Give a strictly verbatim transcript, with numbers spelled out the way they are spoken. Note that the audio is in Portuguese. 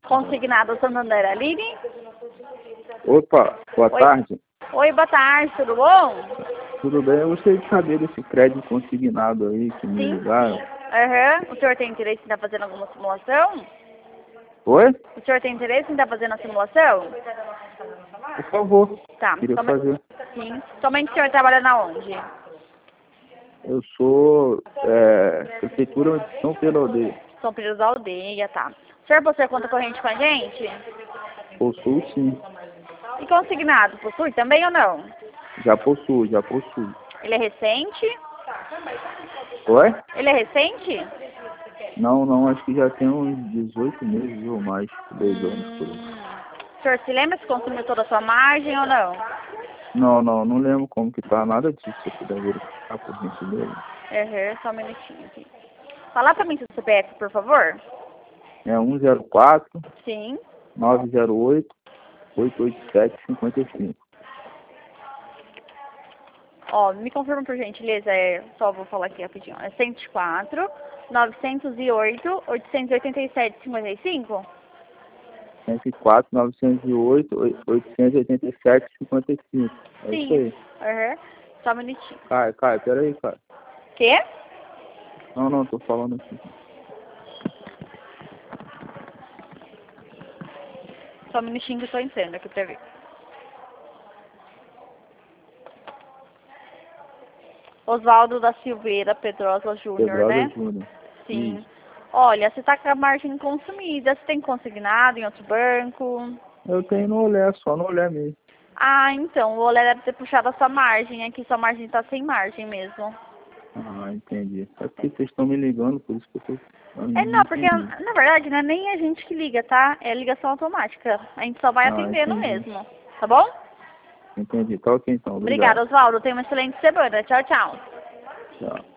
Consignado Santander, Aline? Opa, boa Oi. tarde. Oi, boa tarde, tudo bom? Tudo bem? Eu gostaria de saber desse crédito consignado aí que me Sim. ligaram. Aham. O senhor tem interesse em estar fazendo alguma simulação? Oi? O senhor tem interesse em estar fazendo a simulação? Por favor. Tá. Queria Somente, fazer. sim. Somente o senhor trabalha na onde? Eu sou é, Prefeitura de São Pedro da Aldeia. São Pedro da Aldeia, tá. O senhor possui conta corrente com a gente? Possuo sim. E consignado, possui também ou não? Já possuo, já possuo. Ele é recente? Oi? Ele é recente? Não, não, acho que já tem uns dezoito meses ou mais, dois anos por aí. Hum. O senhor se lembra se consumiu toda a sua margem ou não? Não, não, não lembro como que tá, nada disso, se eu puder verificar por gentileza. Aham, só um minutinho aqui. Fala pra mim seu C P F, por favor. É um zero quatro, Sim. nove zero oito, oito oito sete, cinco cinco. Ó, me confirma por gentileza, é, só vou falar aqui rapidinho. É cento e quatro, novecentos e oito, oitocentos e oitenta e sete, cinquenta e cinco? cento e quatro, novecentos e oito, oitocentos e oitenta e sete, cinquenta e cinco. É isso Sim. aí. Aham. Só um minutinho. Caio, Caio, peraí, cara. Quê? Não, não, tô falando aqui. Só um minutinho que eu tô entrando aqui pra ver. Oswaldo da Silveira Pedrosa Júnior, Pedrosa né? Júnior. Sim. Isso. Olha, você tá com a margem consumida, você tem consignado em outro banco? Eu tenho no olhar, só no olhar mesmo. Ah, então, o Olé deve ter puxado a sua margem, aqui sua margem tá sem margem mesmo. Ah, entendi. É porque vocês estão me ligando, por isso que eu tô... Eu É, não, porque entendi. na verdade não é nem a gente que liga, tá? É ligação automática. A gente só vai Ah, atendendo entendi. mesmo, tá bom? Entendi. Tá ok então, obrigado. Obrigada, Oswaldo. Tenha uma excelente semana. Tchau, tchau. Tchau.